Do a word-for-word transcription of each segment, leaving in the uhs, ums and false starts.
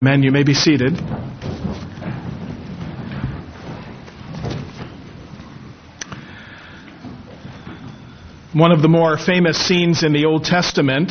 Men, you may be seated. One of the more famous scenes in the Old Testament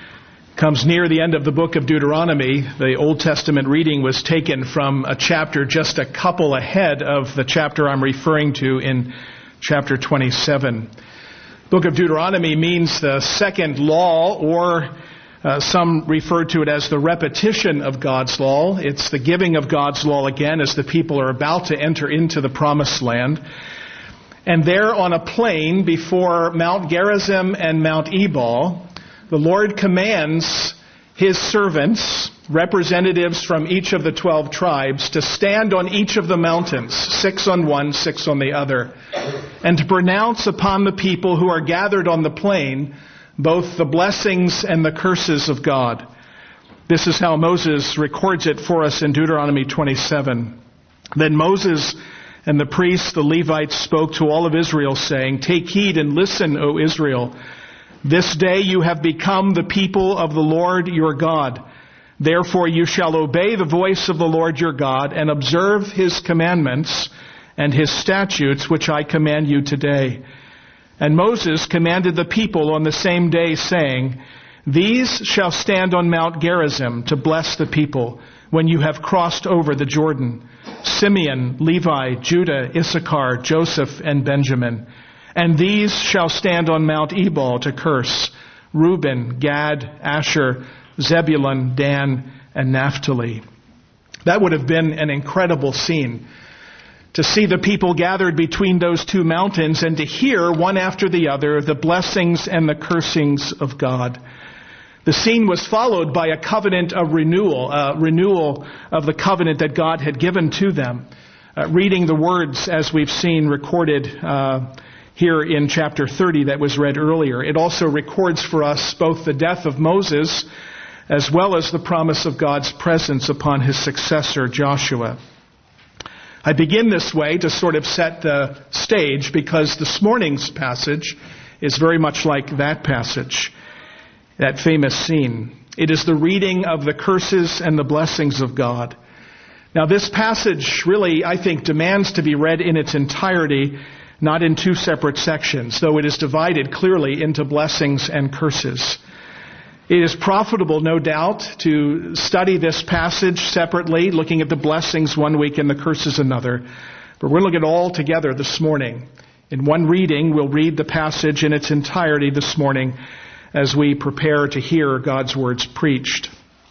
comes near the end of the book of Deuteronomy. The Old Testament reading was taken from a chapter just a couple ahead of the chapter I'm referring to in chapter twenty-seven. The book of Deuteronomy means the second law, or Uh, some refer to it as the repetition of God's law. It's the giving of God's law again as the people are about to enter into the promised land. And there on a plain before Mount Gerizim and Mount Ebal, the Lord commands His servants, representatives from each of the twelve tribes, to stand on each of the mountains, six on one, six on the other, and to pronounce upon the people who are gathered on the plain both the blessings and the curses of God. This is how Moses records it for us in Deuteronomy twenty-seven. Then Moses and the priests, the Levites, spoke to all of Israel, saying, "Take heed and listen, O Israel. This day you have become the people of the Lord your God. Therefore you shall obey the voice of the Lord your God and observe His commandments and His statutes, which I command you today." And Moses commanded the people on the same day, saying, "These shall stand on Mount Gerizim to bless the people when you have crossed over the Jordan: Simeon, Levi, Judah, Issachar, Joseph, and Benjamin. And these shall stand on Mount Ebal to curse: Reuben, Gad, Asher, Zebulun, Dan, and Naphtali." That would have been an incredible scene, to see the people gathered between those two mountains and to hear one after the other the blessings and the cursings of God. The scene was followed by a covenant of renewal, a renewal of the covenant that God had given to them. Uh, reading the words, as we've seen recorded uh, here in chapter thirty that was read earlier, it also records for us both the death of Moses as well as the promise of God's presence upon his successor, Joshua. I begin this way to sort of set the stage because this morning's passage is very much like that passage, that famous scene. It is the reading of the curses and the blessings of God. Now this passage really, I think, demands to be read in its entirety, not in two separate sections, though it is divided clearly into blessings and curses. It is profitable, no doubt, to study this passage separately, looking at the blessings one week and the curses another. But we're going to look at it all together this morning. In one reading, we'll read the passage in its entirety this morning as we prepare to hear God's words preached.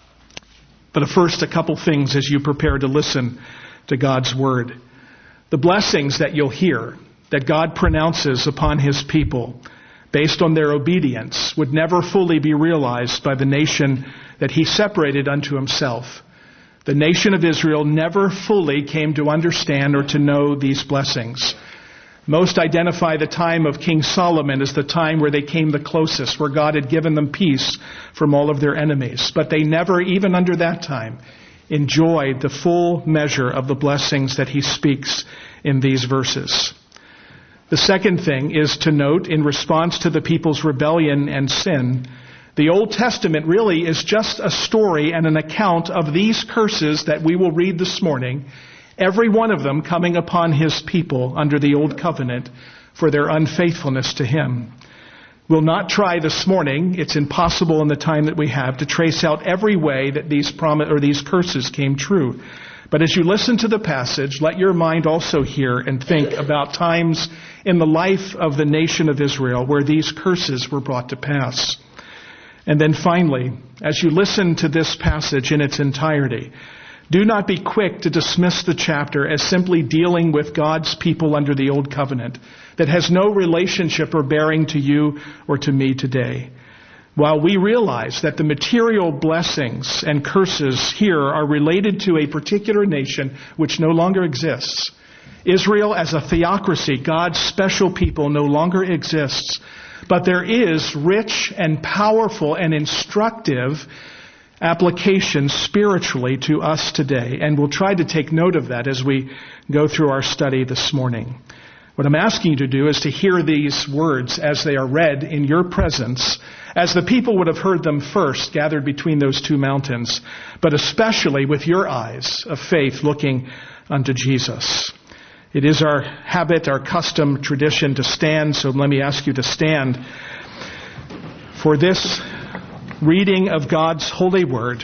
But first, a couple things as you prepare to listen to God's word. The blessings that you'll hear, that God pronounces upon His people, based on their obedience, would never fully be realized by the nation that He separated unto Himself. The nation of Israel never fully came to understand or to know these blessings. Most identify the time of King Solomon as the time where they came the closest, where God had given them peace from all of their enemies. But they never, even under that time, enjoyed the full measure of the blessings that He speaks in these verses. The second thing is to note, in response to the people's rebellion and sin, the Old Testament really is just a story and an account of these curses that we will read this morning, every one of them coming upon His people under the Old Covenant for their unfaithfulness to Him. We'll not try this morning, it's impossible in the time that we have, to trace out every way that these prom- or these curses came true. But as you listen to the passage, let your mind also hear and think about times in the life of the nation of Israel where these curses were brought to pass. And then finally, as you listen to this passage in its entirety, do not be quick to dismiss the chapter as simply dealing with God's people under the Old Covenant that has no relationship or bearing to you or to me today. While we realize that the material blessings and curses here are related to a particular nation which no longer exists, Israel as a theocracy, God's special people, no longer exists. But there is rich and powerful and instructive application spiritually to us today. And we'll try to take note of that as we go through our study this morning. What I'm asking you to do is to hear these words as they are read in your presence as the people would have heard them first, gathered between those two mountains, but especially with your eyes of faith looking unto Jesus. It is our habit, our custom, tradition to stand, so let me ask you to stand for this reading of God's holy word.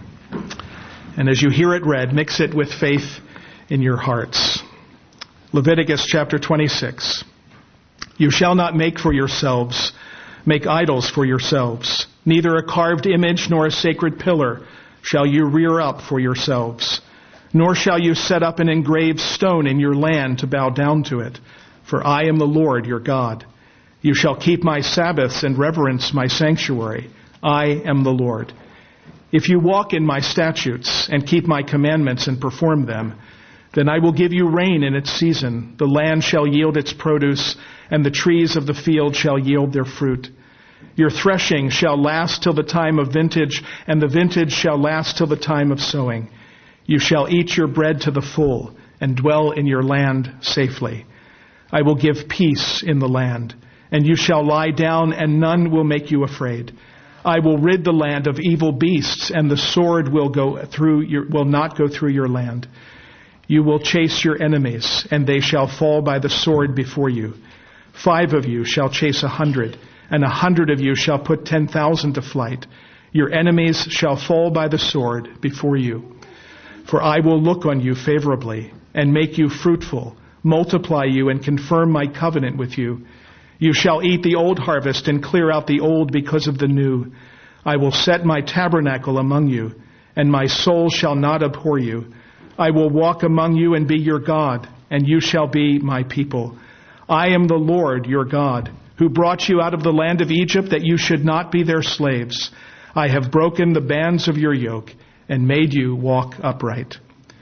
And as you hear it read, mix it with faith in your hearts. Leviticus chapter twenty-six. You shall not make for yourselves, make idols for yourselves. Neither a carved image nor a sacred pillar shall you rear up for yourselves. Nor shall you set up an engraved stone in your land to bow down to it. For I am the Lord your God. You shall keep my Sabbaths and reverence my sanctuary. I am the Lord. If you walk in my statutes and keep my commandments and perform them, then I will give you rain in its season. The land shall yield its produce, and the trees of the field shall yield their fruit. Your threshing shall last till the time of vintage, and the vintage shall last till the time of sowing. You shall eat your bread to the full, and dwell in your land safely. I will give peace in the land, and you shall lie down, and none will make you afraid. I will rid the land of evil beasts, and the sword will go through your, will not go through your land. You will chase your enemies, and they shall fall by the sword before you. Five of you shall chase a hundred, and a hundred of you shall put ten thousand to flight. Your enemies shall fall by the sword before you. For I will look on you favorably, and make you fruitful, multiply you, and confirm my covenant with you. You shall eat the old harvest and clear out the old because of the new. I will set my tabernacle among you, and my soul shall not abhor you. I will walk among you and be your God, and you shall be my people. I am the Lord your God, who brought you out of the land of Egypt, that you should not be their slaves. I have broken the bands of your yoke and made you walk upright.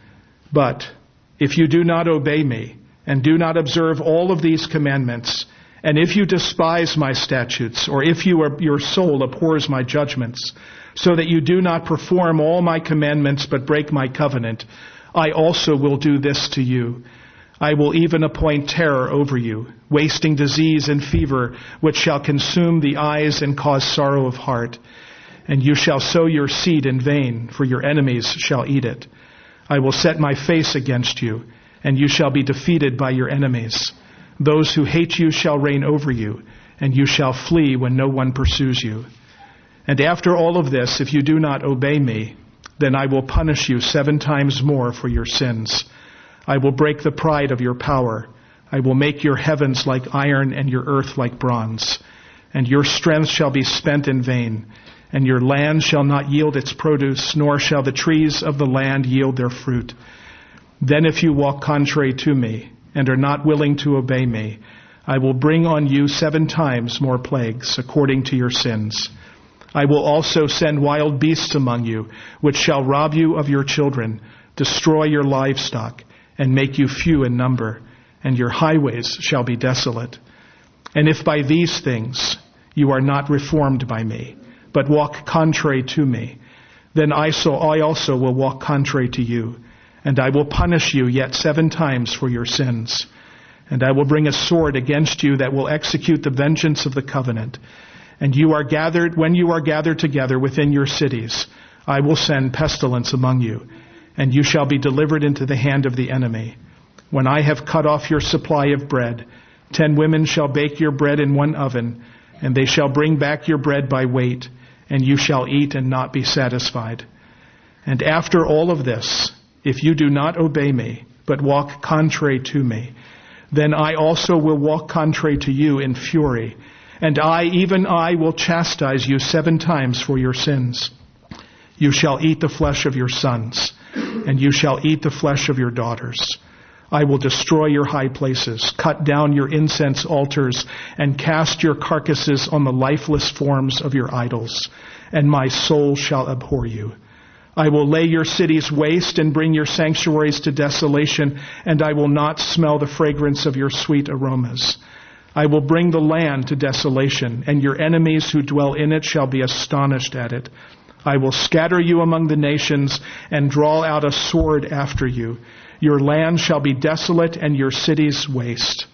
But if you do not obey me and do not observe all of these commandments, and if you despise my statutes, or if you are, your soul abhors my judgments, so that you do not perform all my commandments but break my covenant, I also will do this to you. I will even appoint terror over you, wasting disease and fever, which shall consume the eyes and cause sorrow of heart. And you shall sow your seed in vain, for your enemies shall eat it. I will set my face against you, and you shall be defeated by your enemies. Those who hate you shall reign over you, and you shall flee when no one pursues you. And after all of this, if you do not obey me, then I will punish you seven times more for your sins. I will break the pride of your power. I will make your heavens like iron and your earth like bronze. And your strength shall be spent in vain, and your land shall not yield its produce, nor shall the trees of the land yield their fruit. Then if you walk contrary to me, and are not willing to obey me, I will bring on you seven times more plagues, according to your sins. I will also send wild beasts among you, which shall rob you of your children, destroy your livestock, and make you few in number, and your highways shall be desolate. And if by these things you are not reformed by me, but walk contrary to me, then I also will walk contrary to you, and I will punish you yet seven times for your sins. And I will bring a sword against you that will execute the vengeance of the covenant. And you are gathered, when you are gathered together within your cities, I will send pestilence among you, and you shall be delivered into the hand of the enemy. When I have cut off your supply of bread, ten women shall bake your bread in one oven, and they shall bring back your bread by weight, and you shall eat and not be satisfied. And after all of this, if you do not obey me, but walk contrary to me, then I also will walk contrary to you in fury, and I, even I, will chastise you seven times for your sins. You shall eat the flesh of your sons, and you shall eat the flesh of your daughters. I will destroy your high places, cut down your incense altars, and cast your carcasses on the lifeless forms of your idols, and my soul shall abhor you. I will lay your cities waste and bring your sanctuaries to desolation, and I will not smell the fragrance of your sweet aromas. I will bring the land to desolation, and your enemies who dwell in it shall be astonished at it. I will scatter you among the nations and draw out a sword after you. Your land shall be desolate and your cities waste.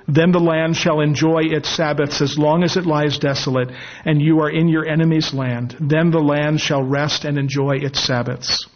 Then the land shall enjoy its Sabbaths as long as it lies desolate, and you are in your enemy's land. Then the land shall rest and enjoy its Sabbaths.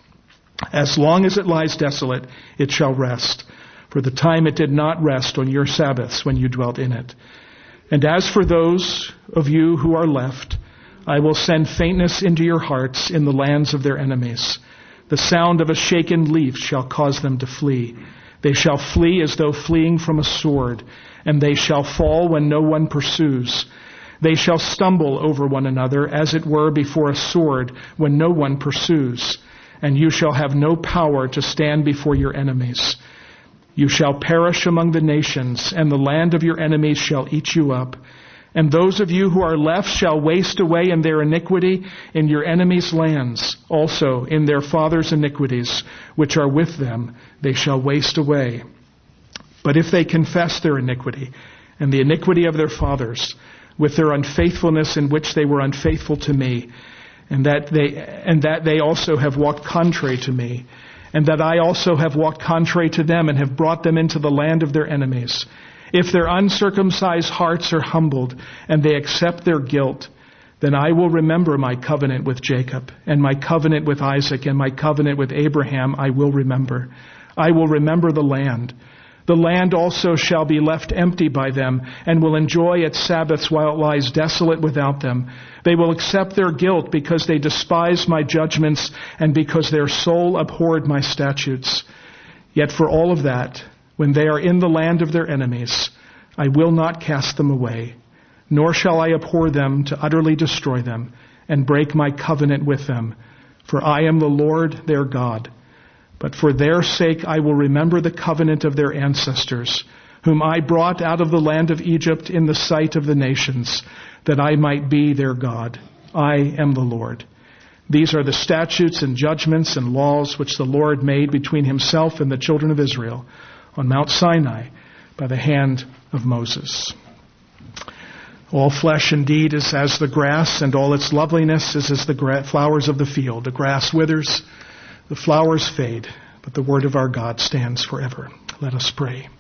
As long as it lies desolate, it shall rest, for the time it did not rest on your Sabbaths when you dwelt in it. And as for those of you who are left, I will send faintness into your hearts in the lands of their enemies. The sound of a shaken leaf shall cause them to flee. They shall flee as though fleeing from a sword, and they shall fall when no one pursues. They shall stumble over one another, as it were before a sword, when no one pursues. And you shall have no power to stand before your enemies. You shall perish among the nations, and the land of your enemies shall eat you up. And those of you who are left shall waste away in their iniquity in your enemies' lands. Also in their fathers' iniquities, which are with them, they shall waste away. But if they confess their iniquity and the iniquity of their fathers, with their unfaithfulness in which they were unfaithful to me, and that they and that they also have walked contrary to me, and that I also have walked contrary to them and have brought them into the land of their enemies, if their uncircumcised hearts are humbled and they accept their guilt, then I will remember my covenant with Jacob and my covenant with Isaac and my covenant with Abraham I will remember. I will remember the land. The land also shall be left empty by them and will enjoy its Sabbaths while it lies desolate without them. They will accept their guilt because they despise my judgments and because their soul abhorred my statutes. Yet for all of that, when they are in the land of their enemies, I will not cast them away, nor shall I abhor them to utterly destroy them and break my covenant with them. For I am the Lord their God. But for their sake I will remember the covenant of their ancestors, whom I brought out of the land of Egypt in the sight of the nations, that I might be their God. I am the Lord. These are the statutes and judgments and laws which the Lord made between himself and the children of Israel on Mount Sinai by the hand of Moses. All flesh indeed is as the grass, and all its loveliness is as the gra- flowers of the field. The grass withers, the flowers fade, but the word of our God stands forever. Let us pray.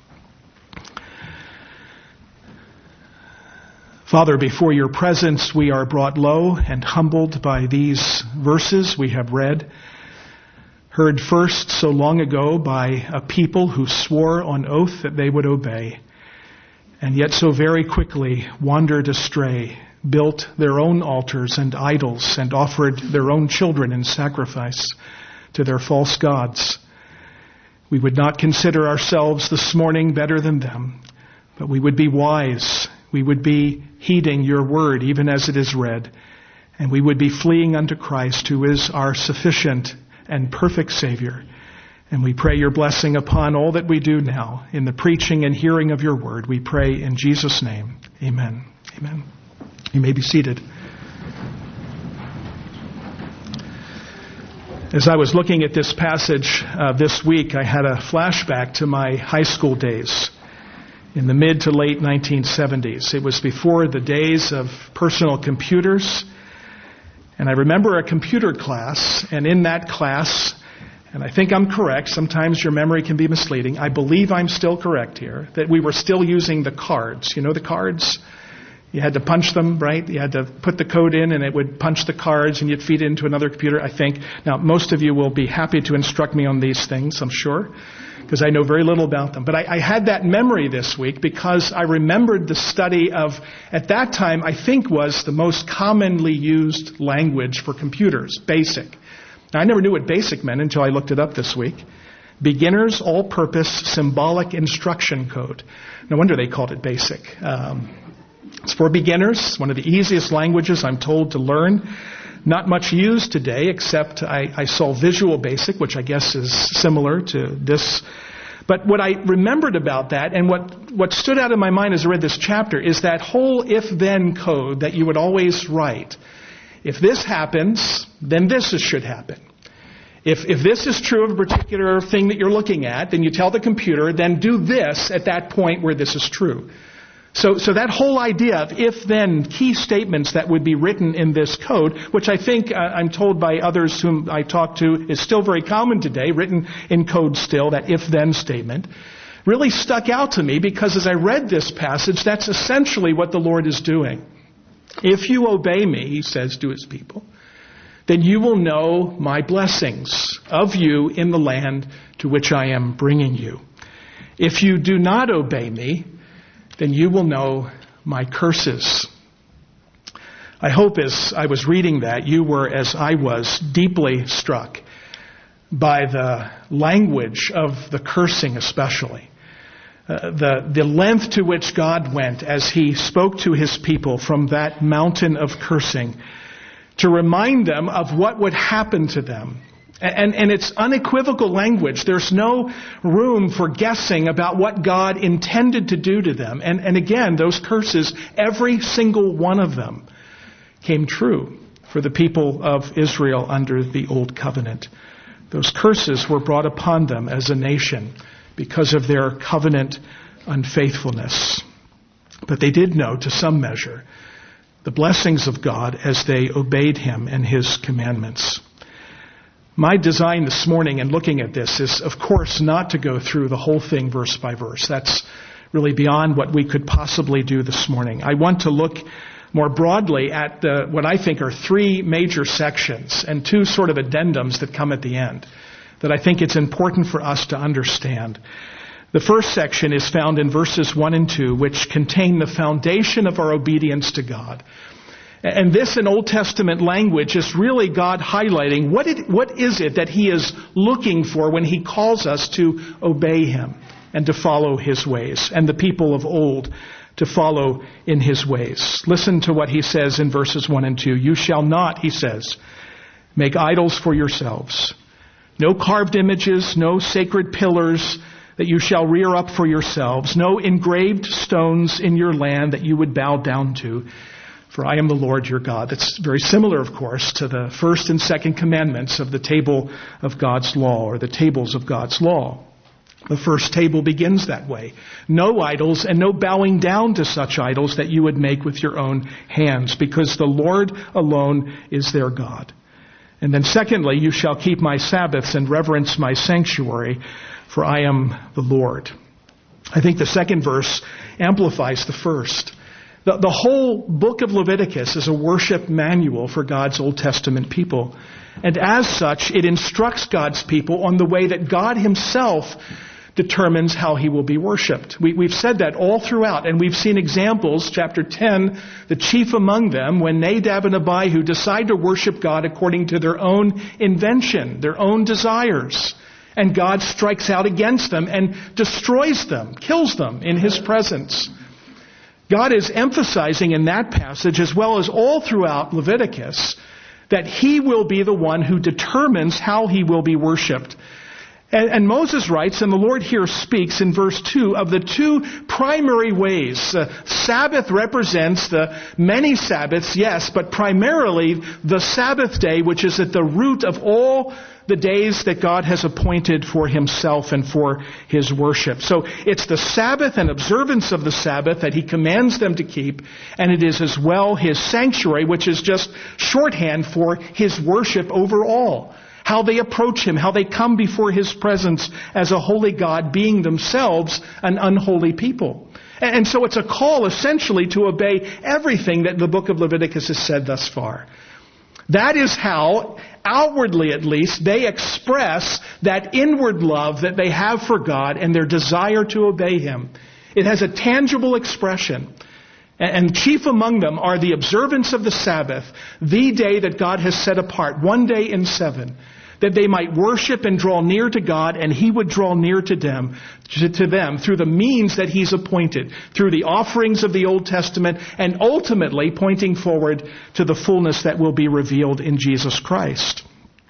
Father, before your presence we are brought low and humbled by these verses we have read, heard first so long ago by a people who swore on oath that they would obey, and yet so very quickly wandered astray, built their own altars and idols, and offered their own children in sacrifice to their false gods. We would not consider ourselves this morning better than them, but we would be wise. We would be heeding your word even as it is read, and we would be fleeing unto Christ, who is our sufficient and perfect Savior. And we pray your blessing upon all that we do now in the preaching and hearing of your word. We pray in Jesus' name. Amen. Amen. You may be seated. As I was looking at this passage uh, this week, I had a flashback to my high school days in the mid to late nineteen seventies. It was before the days of personal computers. And I remember a computer class, and in that class, and I think I'm correct, sometimes your memory can be misleading, I believe I'm still correct here, that we were still using the cards. You know the cards? You had to punch them, right? You had to put the code in and it would punch the cards and you'd feed it into another computer, I think. Now, most of you will be happy to instruct me on these things, I'm sure, because I know very little about them. But I, I had that memory this week because I remembered the study of, at that time, I think was the most commonly used language for computers, BASIC. Now, I never knew what BASIC meant until I looked it up this week. Beginner's All-Purpose Symbolic Instruction Code. No wonder they called it BASIC. Um, it's for beginners, one of the easiest languages, I'm told, to learn. Not much used today, except I, I saw Visual Basic, which I guess is similar to this. But what I remembered about that, and what, what stood out in my mind as I read this chapter, is that whole if-then code that you would always write. If this happens, then this should happen. If, if this is true of a particular thing that you're looking at, then you tell the computer, then do this at that point where this is true. So, so that whole idea of if-then key statements that would be written in this code, which I think uh, I'm told by others whom I talk to is still very common today, written in code still, that if-then statement, really stuck out to me because as I read this passage, that's essentially what the Lord is doing. If you obey me, he says to his people, then you will know my blessings of you in the land to which I am bringing you. If you do not obey me, then you will know my curses. I hope as I was reading that, you were, as I was, deeply struck by the language of the cursing especially. Uh, the, the length to which God went as he spoke to his people from that mountain of cursing to remind them of what would happen to them. And, and it's unequivocal language. There's no room for guessing about what God intended to do to them. And, and again, those curses, every single one of them, came true for the people of Israel under the Old Covenant. Those curses were brought upon them as a nation because of their covenant unfaithfulness. But they did know, to some measure, the blessings of God as they obeyed him and his commandments. My design this morning in looking at this is, of course, not to go through the whole thing verse by verse. That's really beyond what we could possibly do this morning. I want to look more broadly at the, what I think are three major sections and two sort of addendums that come at the end that I think it's important for us to understand. The first section is found in verses one and two, which contain the foundation of our obedience to God. And this in Old Testament language is really God highlighting what it, what is it that he is looking for when he calls us to obey him and to follow his ways, and the people of old to follow in his ways. Listen to what he says in verses one and two. You shall not, he says, make idols for yourselves. No carved images, no sacred pillars that you shall rear up for yourselves. No engraved stones in your land that you would bow down to. For I am the Lord your God. That's very similar, of course, to the first and second commandments of the table of God's law, or the tables of God's law. The first table begins that way. No idols and no bowing down to such idols that you would make with your own hands, because the Lord alone is their God. And then secondly, you shall keep my Sabbaths and reverence my sanctuary, for I am the Lord. I think the second verse amplifies the first. The, the whole book of Leviticus is a worship manual for God's Old Testament people. And as such, it instructs God's people on the way that God himself determines how he will be worshipped. We, we've said that all throughout, and we've seen examples, chapter ten, the chief among them, when Nadab and Abihu decide to worship God according to their own invention, their own desires. And God strikes out against them and destroys them, kills them in his presence. God is emphasizing in that passage, as well as all throughout Leviticus, that he will be the one who determines how he will be worshipped. And, and Moses writes, and the Lord here speaks in verse two, of the two primary ways. Uh, Sabbath represents the many Sabbaths, yes, but primarily the Sabbath day, which is at the root of all the days that God has appointed for himself and for his worship. So it's the Sabbath and observance of the Sabbath that he commands them to keep, and it is as well his sanctuary, which is just shorthand for his worship overall. How they approach him, how they come before his presence as a holy God, being themselves an unholy people. And so it's a call essentially to obey everything that the book of Leviticus has said thus far. That is how, outwardly at least, they express that inward love that they have for God and their desire to obey him. It has a tangible expression. And chief among them are the observance of the Sabbath, the day that God has set apart, one day in seven, that they might worship and draw near to God, and he would draw near to them, to them through the means that he's appointed, through the offerings of the Old Testament, and ultimately pointing forward to the fullness that will be revealed in Jesus Christ.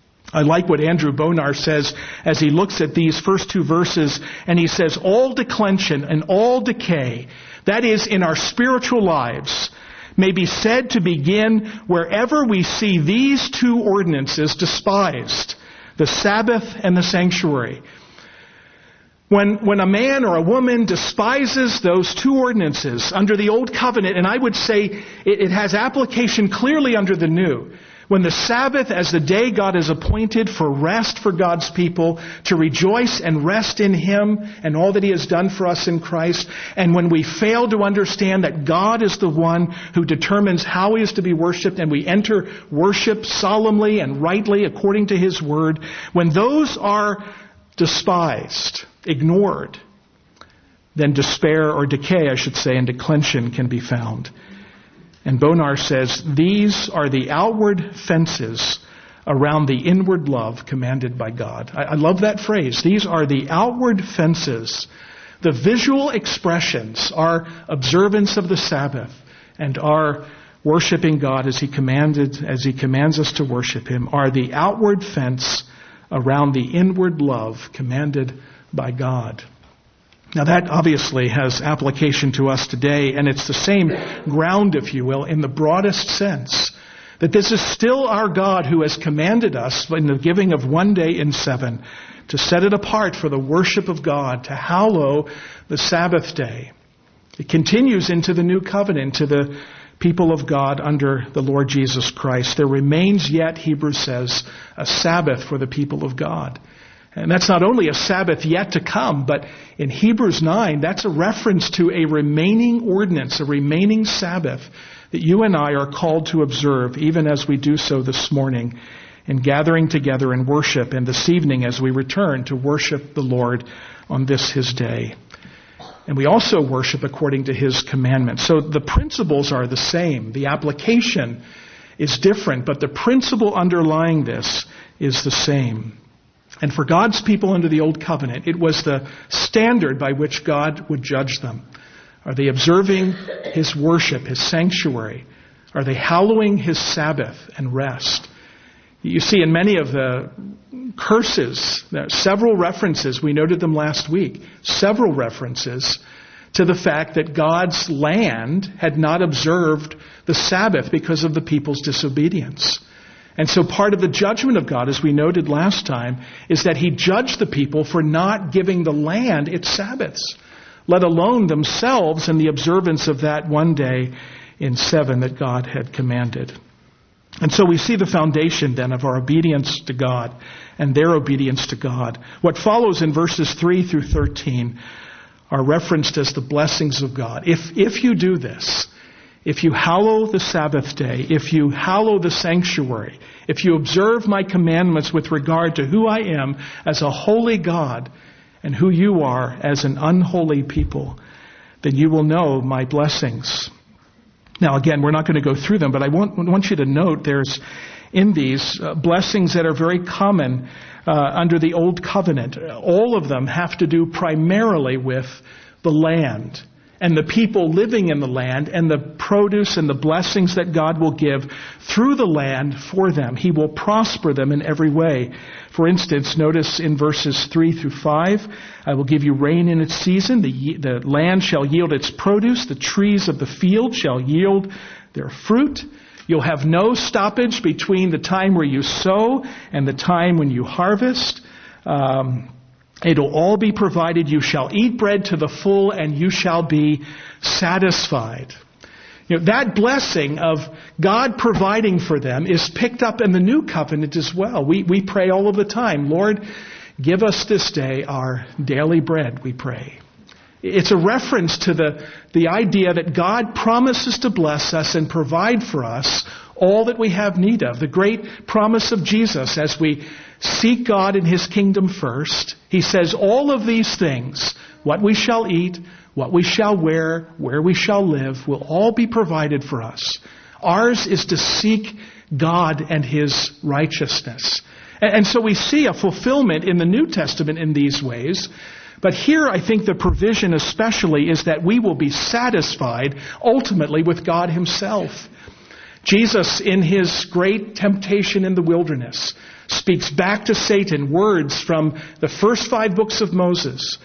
I like what Andrew Bonar says as he looks at these first two verses, and he says, all declension and all decay, that is, in our spiritual lives, may be said to begin wherever we see these two ordinances despised, the Sabbath and the sanctuary. When, when a man or a woman despises those two ordinances under the Old Covenant, and I would say it, it has application clearly under the New, When the Sabbath, as the day God has appointed for rest for God's people, to rejoice and rest in Him and all that He has done for us in Christ, and when we fail to understand that God is the one who determines how He is to be worshipped, and we enter worship solemnly and rightly according to His Word, when those are despised, ignored, then despair or decay, I should say, and declension can be found. And Bonar says, these are the outward fences around the inward love commanded by God. I, I love that phrase. These are the outward fences, the visual expressions, our observance of the Sabbath and our worshiping God as He commanded, as He commands us to worship Him, are the outward fence around the inward love commanded by God. Now that obviously has application to us today, and it's the same ground, if you will, in the broadest sense, that this is still our God who has commanded us in the giving of one day in seven to set it apart for the worship of God, to hallow the Sabbath day. It continues into the new covenant, to the people of God under the Lord Jesus Christ. There remains yet, Hebrews says, a Sabbath for the people of God. And that's not only a Sabbath yet to come, but in Hebrews nine, that's a reference to a remaining ordinance, a remaining Sabbath that you and I are called to observe, even as we do so this morning in gathering together in worship, and this evening as we return to worship the Lord on this His day. And we also worship according to His commandments. So the principles are the same. The application is different, but the principle underlying this is the same. And for God's people under the Old Covenant, it was the standard by which God would judge them. Are they observing His worship, His sanctuary? Are they hallowing His Sabbath and rest? You see, in many of the curses, there are several references, we noted them last week, several references to the fact that God's land had not observed the Sabbath because of the people's disobedience. And so part of the judgment of God, as we noted last time, is that He judged the people for not giving the land its Sabbaths, let alone themselves in the observance of that one day in seven that God had commanded. And so we see the foundation then of our obedience to God and their obedience to God. What follows in verses three through thirteen are referenced as the blessings of God. If, if you do this, if you hallow the Sabbath day, if you hallow the sanctuary, if you observe my commandments with regard to who I am as a holy God and who you are as an unholy people, then you will know my blessings. Now again, we're not going to go through them, but I want, want you to note there's in these uh, blessings that are very common uh, under the Old Covenant. All of them have to do primarily with the land and the people living in the land and the produce and the blessings that God will give through the land for them. He will prosper them in every way. For instance, notice in verses three through five, I will give you rain in its season. The, the land shall yield its produce. The trees of the field shall yield their fruit. You'll have no stoppage between the time where you sow and the time when you harvest. Um, It'll all be provided. You shall eat bread to the full, and you shall be satisfied. You know, that blessing of God providing for them is picked up in the new covenant as well. We we pray all of the time, Lord, give us this day our daily bread, we pray. It's a reference to the, the idea that God promises to bless us and provide for us all that we have need of. The great promise of Jesus as we seek God and His kingdom first. He says all of these things, what we shall eat, what we shall wear, where we shall live, will all be provided for us. Ours is to seek God and His righteousness. And, and so we see a fulfillment in the New Testament in these ways. But here I think the provision especially is that we will be satisfied ultimately with God Himself. Jesus, in His great temptation in the wilderness, speaks back to Satan words from the first five books of Moses,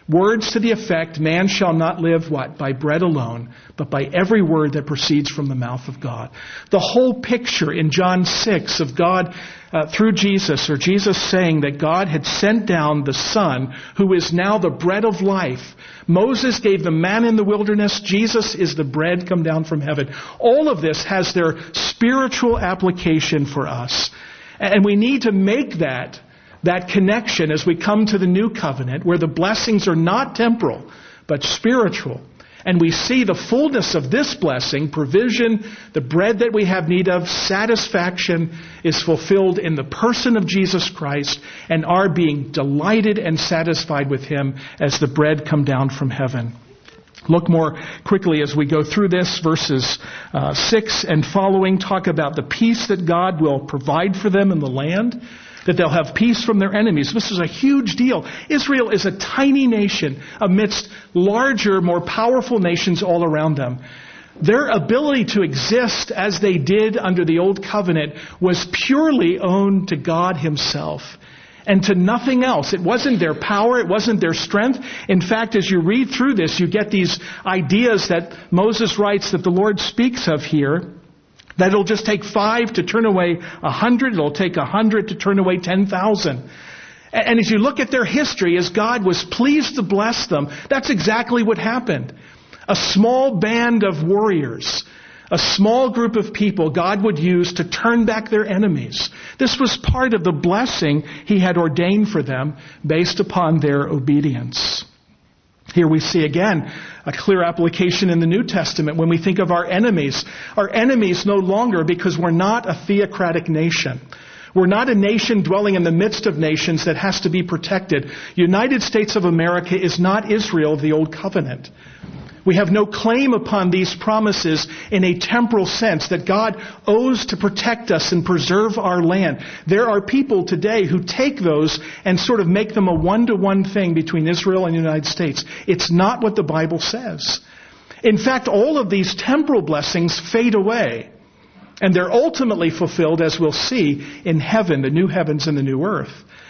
Words to the effect, man shall not live, what? By bread alone, but by every word that proceeds from the mouth of God. The whole picture in John six of God uh, through Jesus, or Jesus saying that God had sent down the Son, who is now the bread of life. Moses gave the manna in the wilderness. Jesus is the bread come down from heaven. All of this has their spiritual application for us. And we need to make that That connection as we come to the new covenant, where the blessings are not temporal, but spiritual. And we see the fullness of this blessing, provision, the bread that we have need of, satisfaction is fulfilled in the person of Jesus Christ, and our being delighted and satisfied with Him as the bread come down from heaven. Look more quickly as we go through this. Verses uh, six and following talk about the peace that God will provide for them in the land, that they'll have peace from their enemies. This is a huge deal. Israel is a tiny nation amidst larger, more powerful nations all around them. Their ability to exist as they did under the Old Covenant was purely owed to God Himself and to nothing else. It wasn't their power. It wasn't their strength. In fact, as you read through this, you get these ideas that Moses writes that the Lord speaks of here, that it'll just take five to turn away a hundred. It'll take a hundred to turn away ten thousand. And as you look at their history, as God was pleased to bless them, that's exactly what happened. A small band of warriors, a small group of people God would use to turn back their enemies. This was part of the blessing He had ordained for them based upon their obedience. Here we see again a clear application in the New Testament when we think of our enemies. Our enemies no longer, because we're not a theocratic nation. We're not a nation dwelling in the midst of nations that has to be protected. United States of America is not Israel of the Old Covenant. We have no claim upon these promises in a temporal sense that God owes to protect us and preserve our land. There are people today who take those and sort of make them a one-to-one thing between Israel and the United States. It's not what the Bible says. In fact, all of these temporal blessings fade away, and they're ultimately fulfilled, as we'll see, in heaven, the new heavens and the new earth.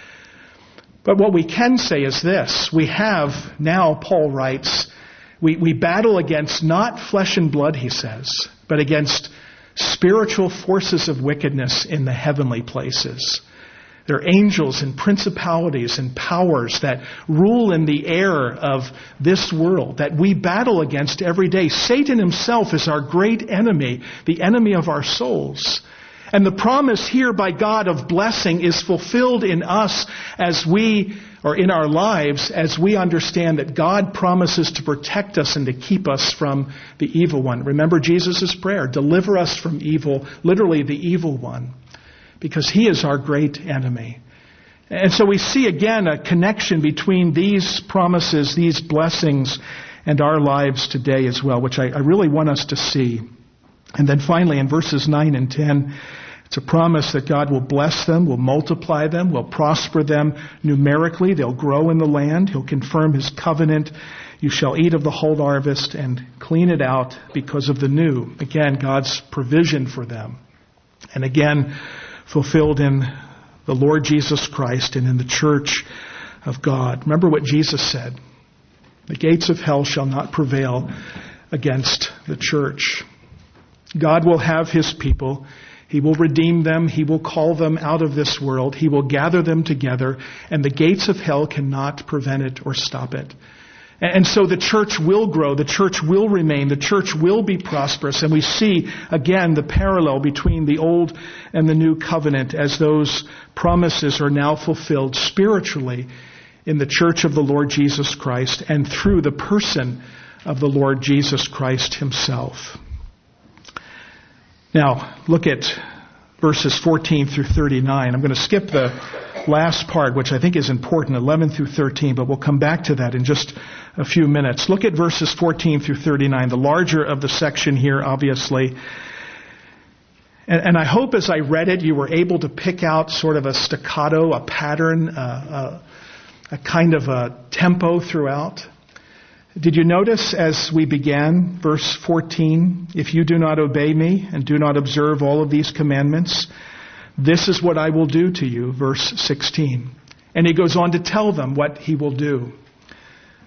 But what we can say is this. We have now, Paul writes, We, we battle against not flesh and blood, he says, but against spiritual forces of wickedness in the heavenly places. There are angels and principalities and powers that rule in the air of this world that we battle against every day. Satan himself is our great enemy, the enemy of our souls. And the promise here by God of blessing is fulfilled in us as we, or in our lives, as we understand that God promises to protect us and to keep us from the evil one. Remember Jesus' prayer, deliver us from evil, literally the evil one, because He is our great enemy. And so we see again a connection between these promises, these blessings, and our lives today as well, which I, I really want us to see. And then finally in verses nine and ten, it's a promise that God will bless them, will multiply them, will prosper them numerically. They'll grow in the land. He'll confirm His covenant. You shall eat of the whole harvest and clean it out because of the new. Again, God's provision for them. And again, fulfilled in the Lord Jesus Christ and in the church of God. Remember what Jesus said. The gates of hell shall not prevail against the church. God will have His people. He will redeem them. He will call them out of this world. He will gather them together, and the gates of hell cannot prevent it or stop it. And so the church will grow. The church will remain. The church will be prosperous. And we see, again, the parallel between the old and the new covenant as those promises are now fulfilled spiritually in the church of the Lord Jesus Christ and through the person of the Lord Jesus Christ Himself. Now, look at verses fourteen through thirty-nine. I'm going to skip the last part, which I think is important, eleven through thirteen, but we'll come back to that in just a few minutes. Look at verses fourteen through thirty-nine, the larger of the section here, obviously. And, and I hope as I read it, you were able to pick out sort of a staccato, a pattern, uh, a, a kind of a tempo throughout. Did you notice as we began, verse fourteen, if you do not obey me and do not observe all of these commandments, this is what I will do to you, verse sixteen. And he goes on to tell them what he will do.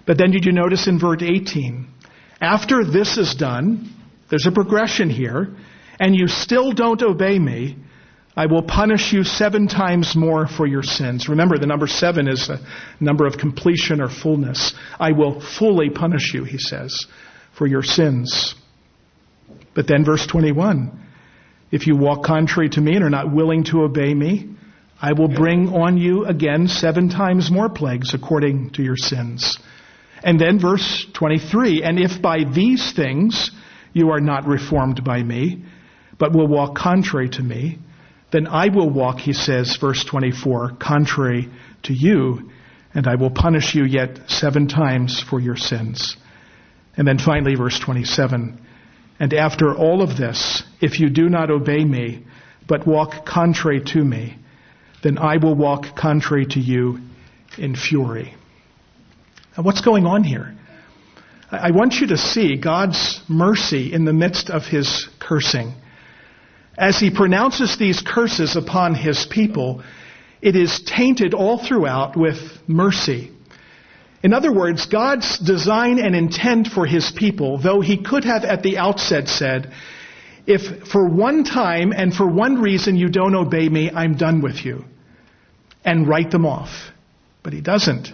But then did you notice in verse eighteen, after this is done, there's a progression here, and you still don't obey me, I will punish you seven times more for your sins. Remember, the number seven is a number of completion or fullness. I will fully punish you, he says, for your sins. But then verse twenty-one, if you walk contrary to me and are not willing to obey me, I will bring on you again seven times more plagues according to your sins. And then verse twenty-three, and if by these things you are not reformed by me, but will walk contrary to me, then I will walk, he says, verse twenty-four, contrary to you, and I will punish you yet seven times for your sins. And then finally, verse twenty-seven, and after all of this, if you do not obey me, but walk contrary to me, then I will walk contrary to you in fury. Now, what's going on here? I want you to see God's mercy in the midst of his cursing. As he pronounces these curses upon his people, it is tainted all throughout with mercy. In other words, God's design and intent for his people, though he could have at the outset said, if for one time and for one reason you don't obey me, I'm done with you, and write them off. But he doesn't.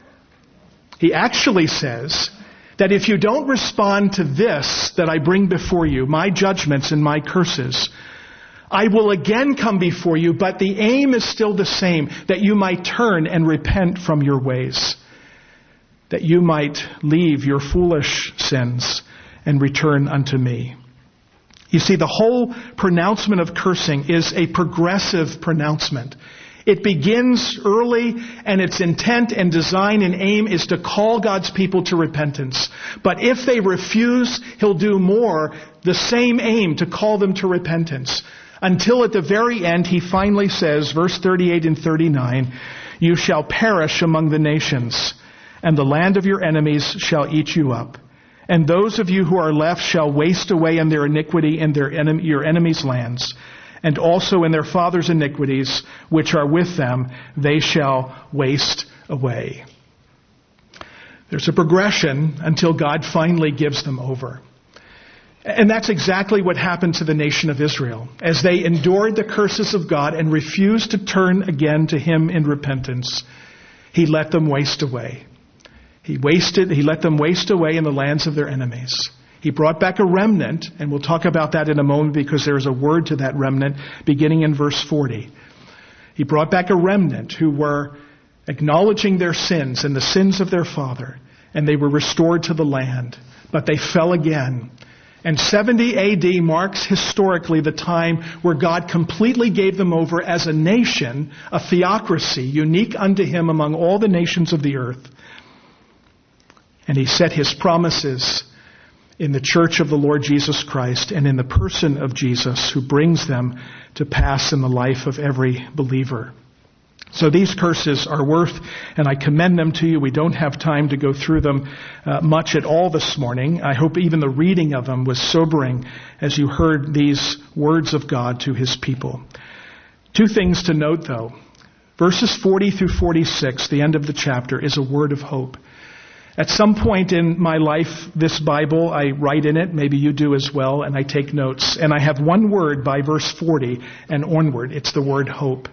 He actually says that if you don't respond to this that I bring before you, my judgments and my curses, I will again come before you, but the aim is still the same, that you might turn and repent from your ways, that you might leave your foolish sins and return unto me. You see, the whole pronouncement of cursing is a progressive pronouncement. It begins early, and its intent and design and aim is to call God's people to repentance. But if they refuse, he'll do more, the same aim, to call them to repentance. Until at the very end, he finally says, verse thirty-eight and thirty-nine, you shall perish among the nations, and the land of your enemies shall eat you up. And those of you who are left shall waste away in their iniquity in their enemy, your enemies' lands, and also in their fathers' iniquities, which are with them, they shall waste away. There's a progression until God finally gives them over. And that's exactly what happened to the nation of Israel. As they endured the curses of God and refused to turn again to him in repentance, he let them waste away. He wasted, he let them waste away in the lands of their enemies. He brought back a remnant, and we'll talk about that in a moment because there's a word to that remnant beginning in verse forty. He brought back a remnant who were acknowledging their sins and the sins of their father, and they were restored to the land. But they fell again. And seventy A D marks historically the time where God completely gave them over as a nation, a theocracy, unique unto him among all the nations of the earth. And he set his promises in the church of the Lord Jesus Christ and in the person of Jesus, who brings them to pass in the life of every believer. So these curses are worth, and I commend them to you. We don't have time to go through them uh, much at all this morning. I hope even the reading of them was sobering as you heard these words of God to his people. Two things to note, though. Verses forty through forty-six, the end of the chapter, is a word of hope. At some point in my life, this Bible, I write in it, maybe you do as well, and I take notes. And I have one word by verse forty and onward. It's the word hope.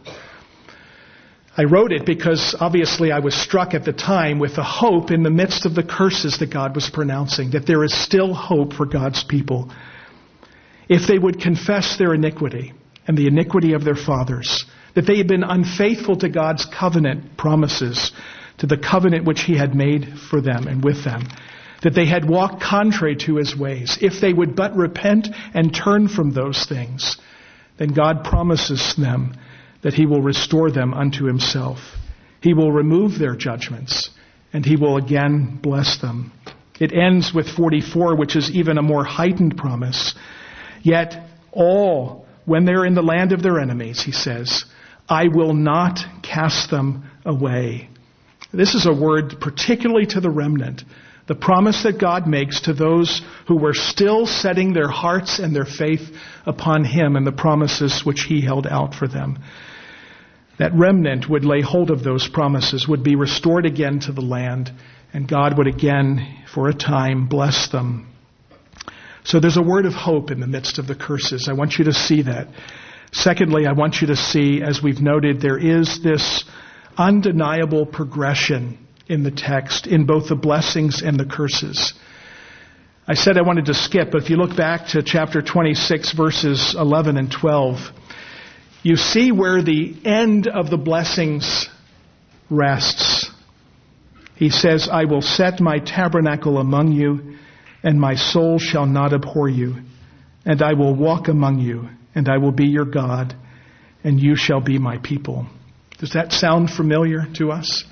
I wrote it because obviously I was struck at the time with the hope in the midst of the curses that God was pronouncing, that there is still hope for God's people. If they would confess their iniquity and the iniquity of their fathers, that they had been unfaithful to God's covenant promises, to the covenant which he had made for them and with them, that they had walked contrary to his ways. If they would but repent and turn from those things, then God promises them that he will restore them unto himself. He will remove their judgments, and he will again bless them. It ends with forty-four, which is even a more heightened promise. Yet all, when they're in the land of their enemies, he says, I will not cast them away. This is a word particularly to the remnant. The promise that God makes to those who were still setting their hearts and their faith upon him and the promises which he held out for them. that remnant would lay hold of those promises, would be restored again to the land, and God would again, for a time, bless them. So there's a word of hope in the midst of the curses. I want you to see that. Secondly, I want you to see, as we've noted, there is this undeniable progression in the text, in both the blessings and the curses. I said I wanted to skip, but if you look back to chapter twenty-six, verses eleven and twelve, you see where the end of the blessings rests. He says, I will set my tabernacle among you, and my soul shall not abhor you. And I will walk among you, and I will be your God, and you shall be my people. Does that sound familiar to us?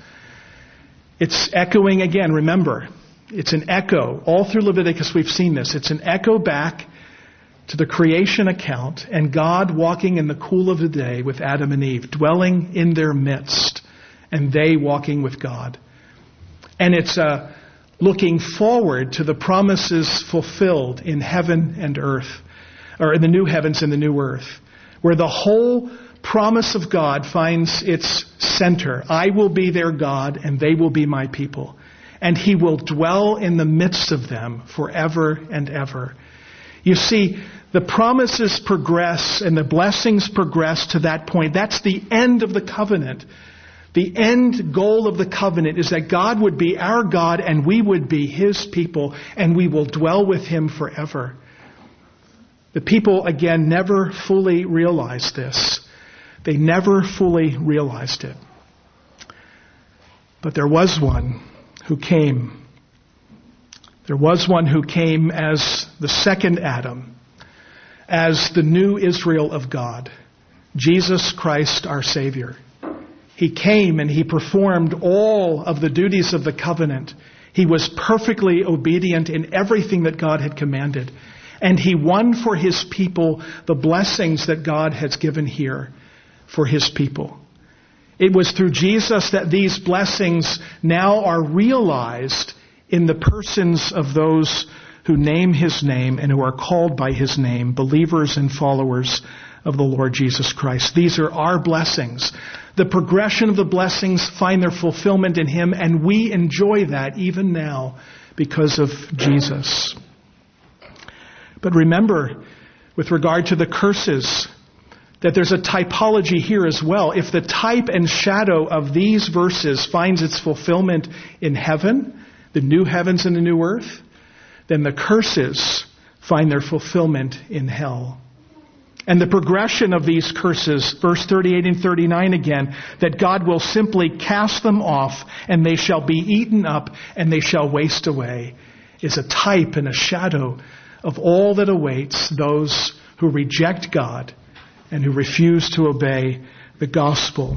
It's echoing again. Remember, it's an echo. All through Leviticus we've seen this. It's an echo back to the creation account and God walking in the cool of the day with Adam and Eve, dwelling in their midst, and they walking with God. And it's a looking forward to the promises fulfilled in heaven and earth, or in the new heavens and the new earth, where the whole promise of God finds its center. I will be their God, and they will be my people. And he will dwell in the midst of them forever and ever. You see, the promises progress and the blessings progress to that point. That's the end of the covenant. The end goal of the covenant is that God would be our God and we would be his people, and we will dwell with him forever. The people, again, never fully realized this. They never fully realized it. But there was one who came. There was one who came as the second Adam, as the new Israel of God, Jesus Christ our Savior. He came and he performed all of the duties of the covenant. He was perfectly obedient in everything that God had commanded. And he won for his people the blessings that God has given here for his people. It was through Jesus that these blessings now are realized in the persons of those who name his name and who are called by his name, believers and followers of the Lord Jesus Christ. These are our blessings. The progression of the blessings find their fulfillment in him, and we enjoy that even now because of Jesus. But remember, with regard to the curses, that there's a typology here as well. If the type and shadow of these verses finds its fulfillment in heaven, the new heavens and the new earth, then the curses find their fulfillment in hell. And the progression of these curses, verse thirty-eight and thirty-nine again, that God will simply cast them off and they shall be eaten up and they shall waste away, is a type and a shadow of all that awaits those who reject God and who refuse to obey the gospel.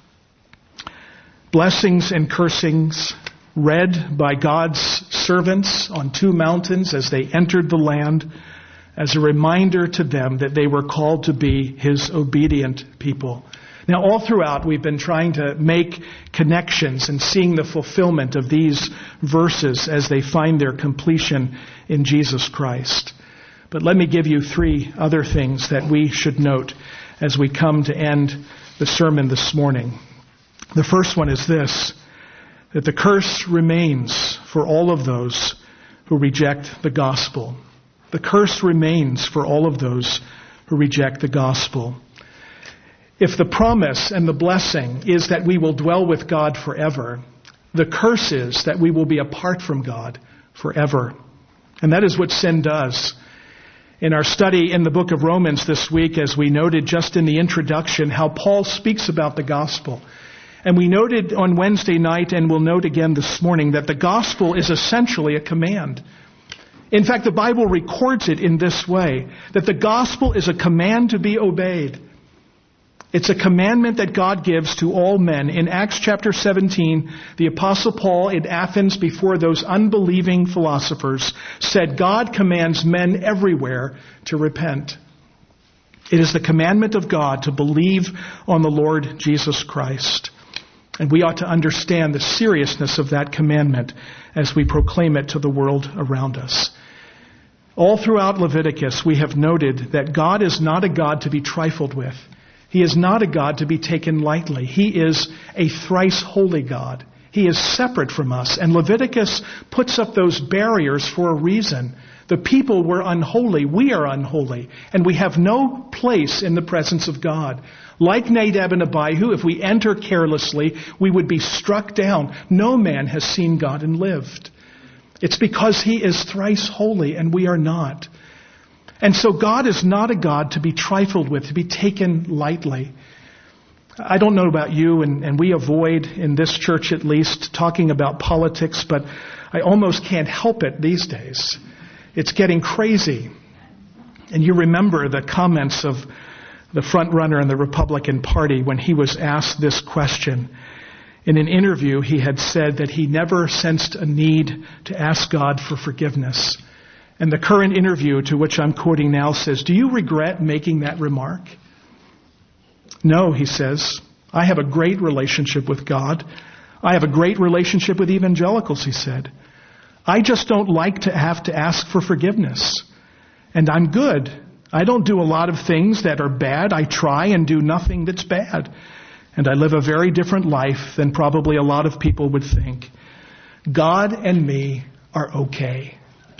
Blessings and cursings read by God's servants on two mountains as they entered the land, as a reminder to them that they were called to be his obedient people. Now, all throughout, we've been trying to make connections and seeing the fulfillment of these verses as they find their completion in Jesus Christ. But let me give you three other things that we should note as we come to end the sermon this morning. The first one is this, that the curse remains for all of those who reject the gospel. The curse remains for all of those who reject the gospel. If the promise and the blessing is that we will dwell with God forever, the curse is that we will be apart from God forever. And that is what sin does. In our study in the book of Romans this week, as we noted just in the introduction, how Paul speaks about the gospel. And we noted on Wednesday night, and we'll note again this morning, that the gospel is essentially a command. In fact, the Bible records it in this way, that the gospel is a command to be obeyed. It's a commandment that God gives to all men. In Acts chapter seventeen, the Apostle Paul in Athens before those unbelieving philosophers said, God commands men everywhere to repent. It is the commandment of God to believe on the Lord Jesus Christ. And we ought to understand the seriousness of that commandment as we proclaim it to the world around us. All throughout Leviticus, we have noted that God is not a God to be trifled with. He is not a God to be taken lightly. He is a thrice holy God. He is separate from us. And Leviticus puts up those barriers for a reason. The people were unholy. We are unholy. And we have no place in the presence of God. Like Nadab and Abihu, if we enter carelessly, we would be struck down. No man has seen God and lived. It's because He is thrice holy and we are not. And so God is not a God to be trifled with, to be taken lightly. I don't know about you, and, and we avoid, in this church at least, talking about politics, but I almost can't help it these days. It's getting crazy. And you remember the comments of the front runner in the Republican Party when he was asked this question. In an interview, he had said that he never sensed a need to ask God for forgiveness. And the current interview to which I'm quoting now says, "Do you regret making that remark?" "No," he says. "I have a great relationship with God. I have a great relationship with evangelicals," he said. "I just don't like to have to ask for forgiveness. And I'm good. I don't do a lot of things that are bad. I try and do nothing that's bad. And I live a very different life than probably a lot of people would think. God and me are okay."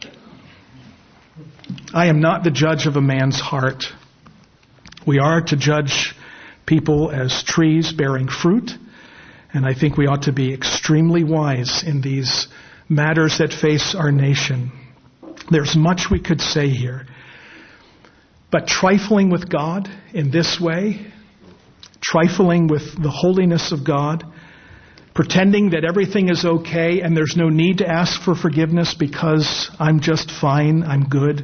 I am not the judge of a man's heart. We are to judge people as trees bearing fruit, and I think we ought to be extremely wise in these matters that face our nation. There's much we could say here, but trifling with God in this way, trifling with the holiness of God, pretending that everything is okay and there's no need to ask for forgiveness because I'm just fine, I'm good.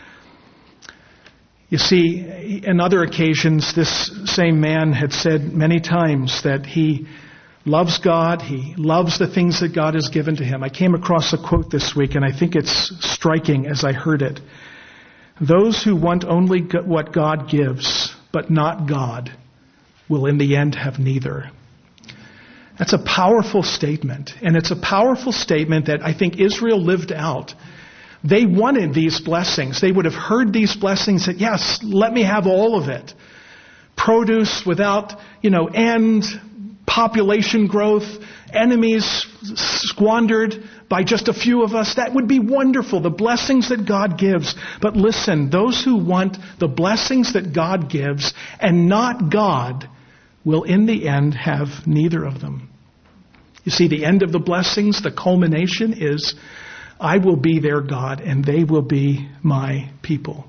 You see, in other occasions, this same man had said many times that he loves God, he loves the things that God has given to him. I came across a quote this week, and I think it's striking as I heard it. "Those who want only what God gives, but not God, will in the end have neither." That's a powerful statement, and it's a powerful statement that I think Israel lived out. They wanted these blessings. They would have heard these blessings that, yes, let me have all of it. Produce without, you know, end, population growth, enemies squandered by just a few of us. That would be wonderful, the blessings that God gives. But listen, those who want the blessings that God gives and not God will in the end have neither of them. You see, the end of the blessings, the culmination is, I will be their God and they will be my people.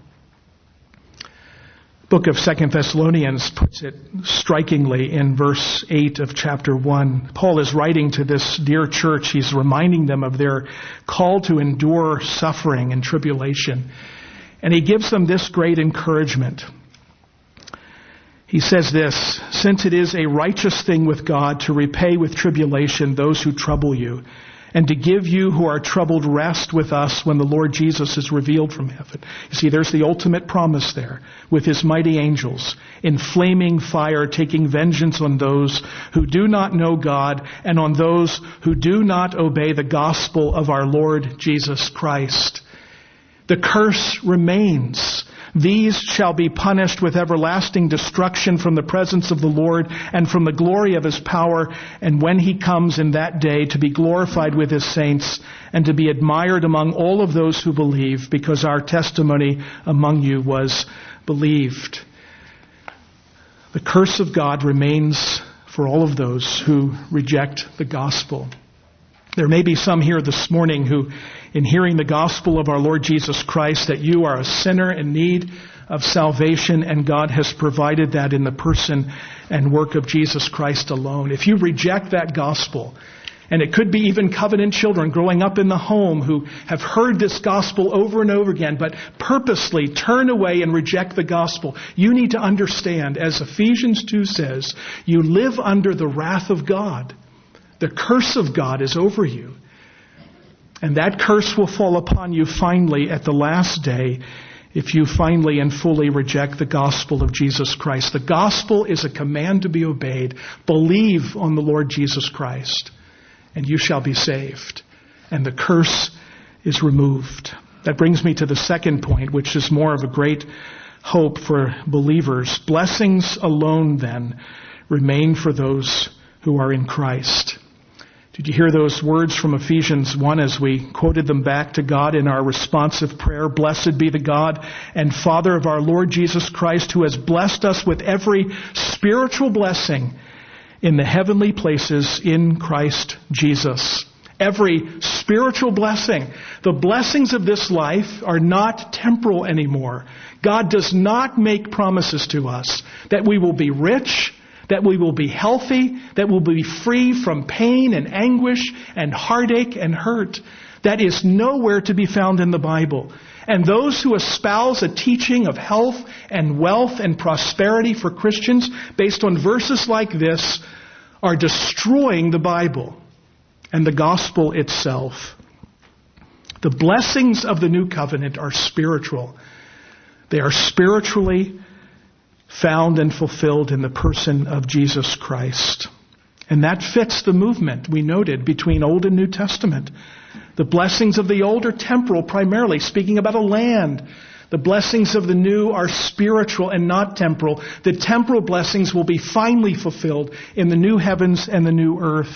Book of Second Thessalonians puts it strikingly in verse eight of chapter one. Paul is writing to this dear church. He's reminding them of their call to endure suffering and tribulation. And he gives them this great encouragement. He says this, "Since it is a righteous thing with God to repay with tribulation those who trouble you, and to give you who are troubled rest with us when the Lord Jesus is revealed from heaven." You see, there's the ultimate promise there, with His mighty angels in flaming fire taking vengeance on those who do not know God and on those who do not obey the gospel of our Lord Jesus Christ. The curse remains. "These shall be punished with everlasting destruction from the presence of the Lord and from the glory of His power, and when He comes in that day to be glorified with His saints and to be admired among all of those who believe, because our testimony among you was believed." The curse of God remains for all of those who reject the gospel. There may be some here this morning who, in hearing the gospel of our Lord Jesus Christ, that you are a sinner in need of salvation, and God has provided that in the person and work of Jesus Christ alone. If you reject that gospel, and it could be even covenant children growing up in the home who have heard this gospel over and over again, but purposely turn away and reject the gospel, you need to understand, as Ephesians two says, you live under the wrath of God. The curse of God is over you. And that curse will fall upon you finally at the last day if you finally and fully reject the gospel of Jesus Christ. The gospel is a command to be obeyed. Believe on the Lord Jesus Christ, and you shall be saved. And the curse is removed. That brings me to the second point, which is more of a great hope for believers. Blessings alone, then, remain for those who are in Christ. Did you hear those words from Ephesians one as we quoted them back to God in our responsive prayer? Blessed be the God and Father of our Lord Jesus Christ, who has blessed us with every spiritual blessing in the heavenly places in Christ Jesus. Every spiritual blessing. The blessings of this life are not temporal anymore. God does not make promises to us that we will be rich, that we will be healthy, that we'll be free from pain and anguish and heartache and hurt. That is nowhere to be found in the Bible. And those who espouse a teaching of health and wealth and prosperity for Christians based on verses like this are destroying the Bible and the gospel itself. The blessings of the new covenant are spiritual. They are spiritually found and fulfilled in the person of Jesus Christ. And that fits the movement we noted between Old and New Testament. The blessings of the old are temporal, primarily speaking about a land. The blessings of the new are spiritual and not temporal. The temporal blessings will be finally fulfilled in the new heavens and the new earth.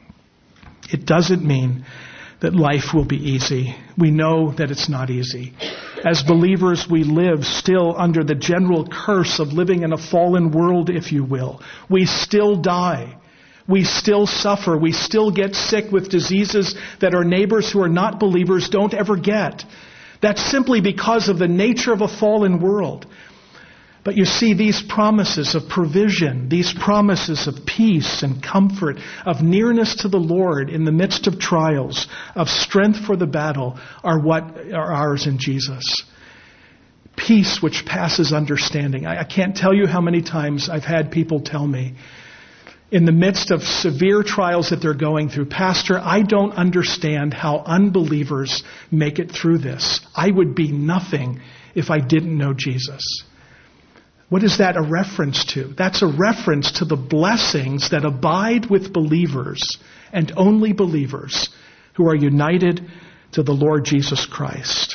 It doesn't mean that life will be easy. We know that it's not easy. As believers, we live still under the general curse of living in a fallen world, if you will. We still die. We still suffer. We still get sick with diseases that our neighbors who are not believers don't ever get. That's simply because of the nature of a fallen world. But you see, these promises of provision, these promises of peace and comfort, of nearness to the Lord in the midst of trials, of strength for the battle, are what are ours in Jesus. Peace which passes understanding. I, I can't tell you how many times I've had people tell me, in the midst of severe trials that they're going through, Pastor, I don't understand how unbelievers make it through this. I would be nothing if I didn't know Jesus. What is that a reference to? That's a reference to the blessings that abide with believers and only believers who are united to the Lord Jesus Christ.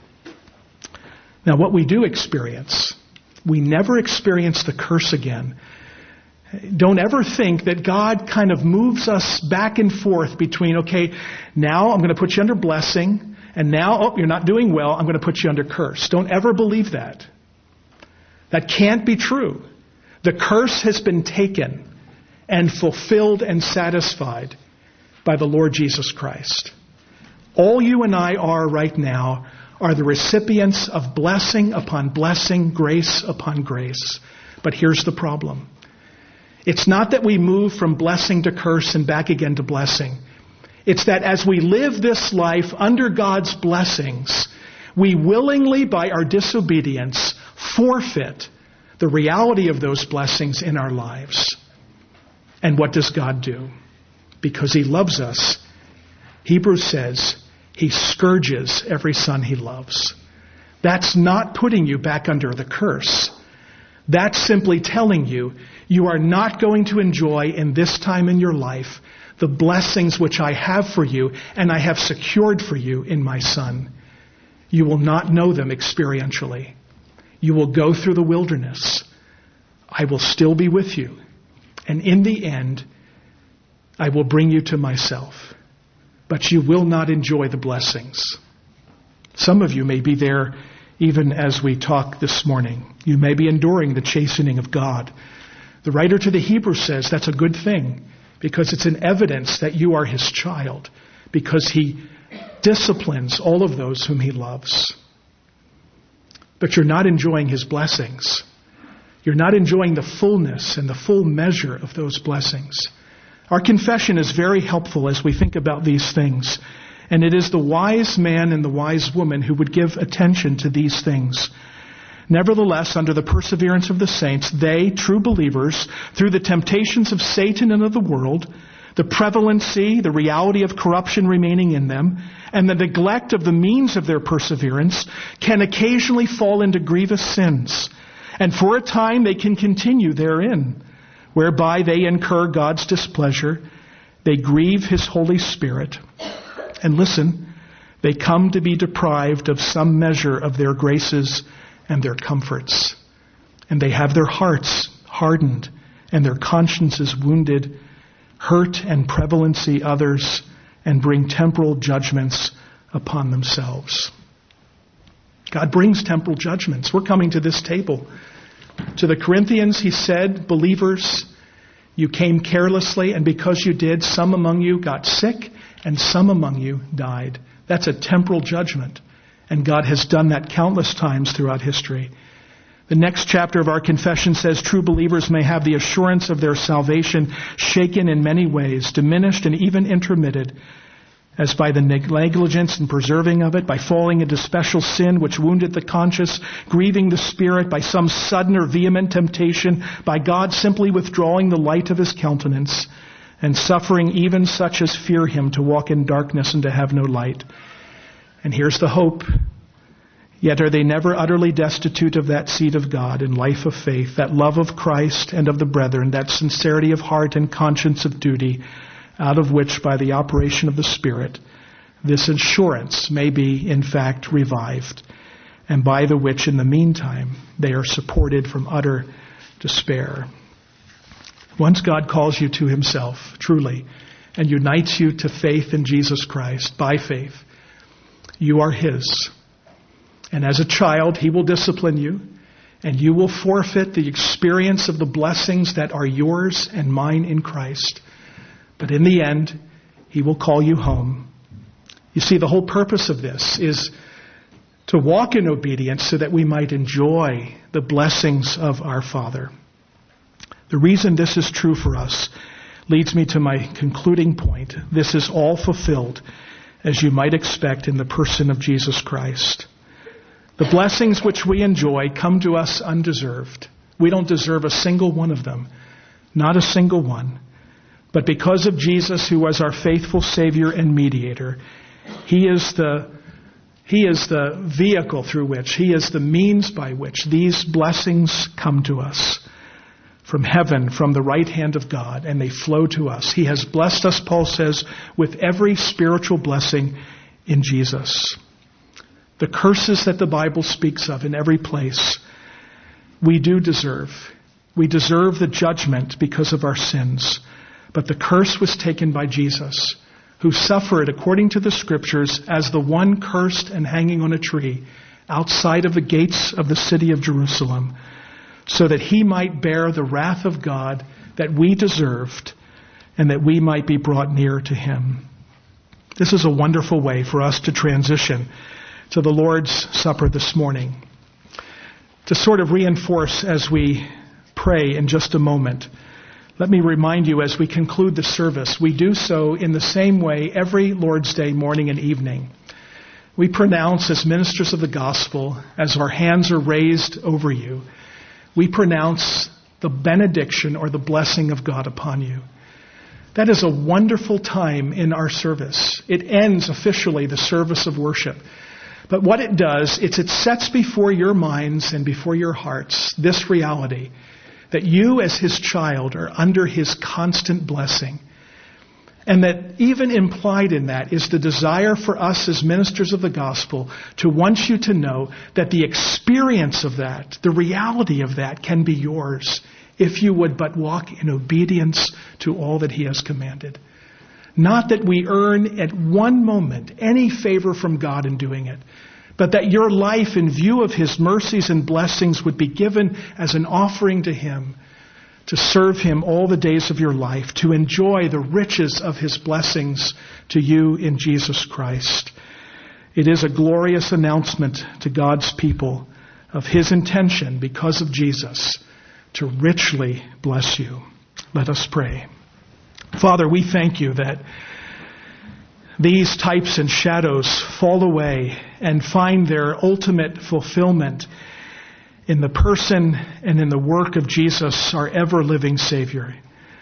Now, what we do experience, we never experience the curse again. Don't ever think that God kind of moves us back and forth between, okay, now I'm going to put you under blessing, and now, oh, you're not doing well, I'm going to put you under curse. Don't ever believe that. That can't be true. The curse has been taken and fulfilled and satisfied by the Lord Jesus Christ. All you and I are right now are the recipients of blessing upon blessing, grace upon grace. But here's the problem. It's not that we move from blessing to curse and back again to blessing. It's that as we live this life under God's blessings, we willingly, by our disobedience, forfeit the reality of those blessings in our lives. And what does God do? Because He loves us, Hebrews says, He scourges every son He loves. That's not putting you back under the curse. That's simply telling you, you are not going to enjoy in this time in your life the blessings which I have for you and I have secured for you in my Son. You will not know them experientially. You will go through the wilderness. I will still be with you. And in the end, I will bring you to myself. But you will not enjoy the blessings. Some of you may be there even as we talk this morning. You may be enduring the chastening of God. The writer to the Hebrews says that's a good thing because it's an evidence that you are His child, because He disciplines all of those whom He loves. But you're not enjoying His blessings. You're not enjoying the fullness and the full measure of those blessings. Our confession is very helpful as we think about these things. And it is the wise man and the wise woman who would give attention to these things. Nevertheless, under the perseverance of the saints, they, true believers, through the temptations of Satan and of the world, the prevalency, the reality of corruption remaining in them, and the neglect of the means of their perseverance, can occasionally fall into grievous sins. And for a time they can continue therein, whereby they incur God's displeasure. They grieve His Holy Spirit. And listen, they come to be deprived of some measure of their graces and their comforts. And they have their hearts hardened and their consciences wounded, hurt and prevalency others, and bring temporal judgments upon themselves. God brings temporal judgments. We're coming to this table. To the Corinthians, he said, believers, you came carelessly, and because you did, some among you got sick, and some among you died. That's a temporal judgment. And God has done that countless times throughout history. The next chapter of our confession says true believers may have the assurance of their salvation shaken in many ways, diminished and even intermitted, as by the negligence and preserving of it, by falling into special sin which wounded the conscience, grieving the spirit, by some sudden or vehement temptation, by God simply withdrawing the light of his countenance, and suffering even such as fear him to walk in darkness and to have no light. And here's the hope. Yet are they never utterly destitute of that seed of God and life of faith, that love of Christ and of the brethren, that sincerity of heart and conscience of duty, out of which, by the operation of the Spirit, this assurance may be, in fact, revived, and by the which, in the meantime, they are supported from utter despair. Once God calls you to himself, truly, and unites you to faith in Jesus Christ, by faith, you are his. And as a child, he will discipline you, and you will forfeit the experience of the blessings that are yours and mine in Christ. But in the end, he will call you home. You see, the whole purpose of this is to walk in obedience so that we might enjoy the blessings of our Father. The reason this is true for us leads me to my concluding point. This is all fulfilled, as you might expect, in the person of Jesus Christ. The blessings which we enjoy come to us undeserved. We don't deserve a single one of them, not a single one. But because of Jesus, who was our faithful Savior and mediator, he is the, he is the vehicle through which, he is the means by which these blessings come to us from heaven, from the right hand of God, and they flow to us. He has blessed us, Paul says, with every spiritual blessing in Jesus. The curses that the Bible speaks of in every place, we do deserve. We deserve the judgment because of our sins. But the curse was taken by Jesus, who suffered, according to the Scriptures, as the one cursed and hanging on a tree outside of the gates of the city of Jerusalem, so that he might bear the wrath of God that we deserved, and that we might be brought near to him. This is a wonderful way for us to transition to the Lord's Supper this morning. To sort of reinforce as we pray in just a moment, let me remind you as we conclude the service, we do so in the same way every Lord's Day morning and evening. We pronounce as ministers of the gospel, as our hands are raised over you, we pronounce the benediction or the blessing of God upon you. That is a wonderful time in our service. It ends officially the service of worship. But what it does, it's it sets before your minds and before your hearts this reality, that you as his child are under his constant blessing. And that even implied in that is the desire for us as ministers of the gospel to want you to know that the experience of that, the reality of that can be yours if you would but walk in obedience to all that he has commanded. Not that we earn at one moment any favor from God in doing it, but that your life in view of his mercies and blessings would be given as an offering to him, to serve him all the days of your life, to enjoy the riches of his blessings to you in Jesus Christ. It is a glorious announcement to God's people of his intention, because of Jesus, to richly bless you. Let us pray. Father, we thank you that these types and shadows fall away and find their ultimate fulfillment in the person and in the work of Jesus, our ever-living Savior.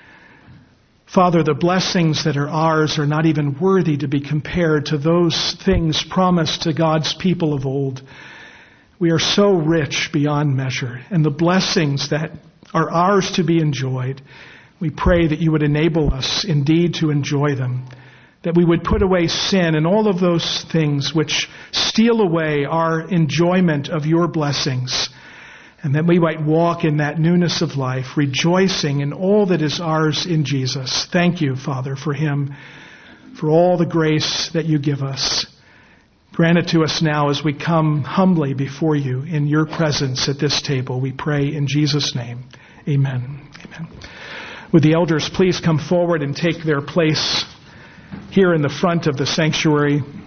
Father, the blessings that are ours are not even worthy to be compared to those things promised to God's people of old. We are so rich beyond measure, and the blessings that are ours to be enjoyed, we pray that you would enable us indeed to enjoy them, that we would put away sin and all of those things which steal away our enjoyment of your blessings, and that we might walk in that newness of life, rejoicing in all that is ours in Jesus. Thank you, Father, for him, for all the grace that you give us. Grant it to us now as we come humbly before you in your presence at this table. We pray in Jesus' name. Amen. Amen. Would the elders please come forward and take their place here in the front of the sanctuary?